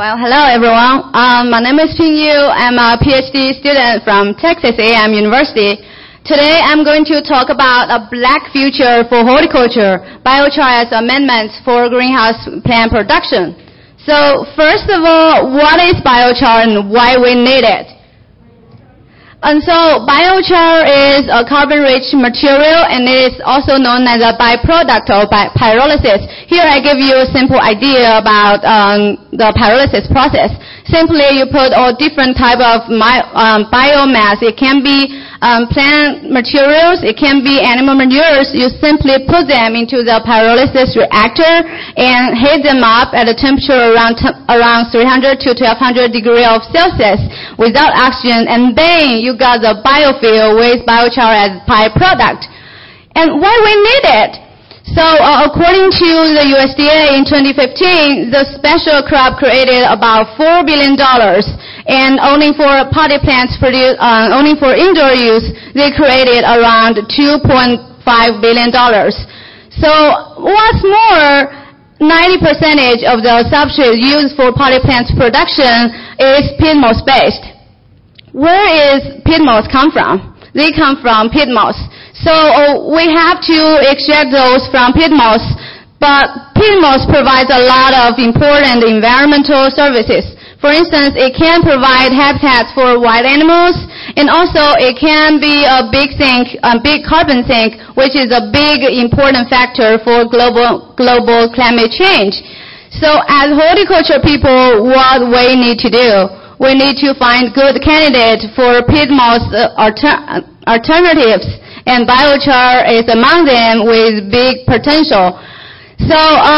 Well, hello everyone. My name is Ping Yu. I'm a PhD student from Texas A&M University. Today I'm going to talk about a black future for horticulture, biochar as amendments for greenhouse plant production. So first of all, what is biochar and why we need it? And so biochar is a carbon-rich material, and it is also known as a byproduct of pyrolysis. Here I give you a simple idea about the pyrolysis process. Simply, you put all different type of biomass. It can be plant materials, it can be animal manures. You simply put them into the pyrolysis reactor and heat them up at a temperature around 300 to 1200 degrees of Celsius without oxygen, and then you got the biofuel with biochar as byproduct. And why we need it? So according to the USDA in 2015, the special crop created about $4 billion, and only for potted plants produced, only for indoor use, they created around $2.5 billion. So what's more, 90% of the substrate used for potted plants production is peat moss based. Where is peat moss come from? They come from peat moss. So we have to extract those from peat moss, but peat moss provides a lot of important environmental services. For instance, it can provide habitats for wild animals, and also it can be a big carbon sink, which is a big important factor for global climate change. So as horticulture people, what we need to do? We need to find good candidates for peat moss alternatives, and biochar is among them with big potential. So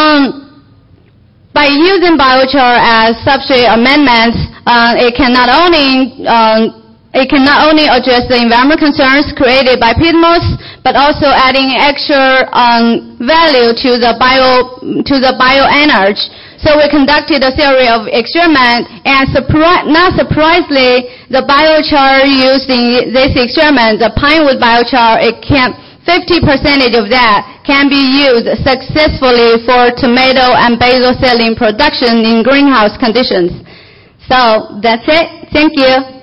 by using biochar as substrate amendments, it can not only address the environmental concerns created by peat moss, but also adding extra value to the bioenergy. So we conducted a series of experiments, and not surprisingly, the biochar used in this experiment, the pinewood biochar, 50% of that can be used successfully for tomato and basil saline production in greenhouse conditions. So that's it. Thank you.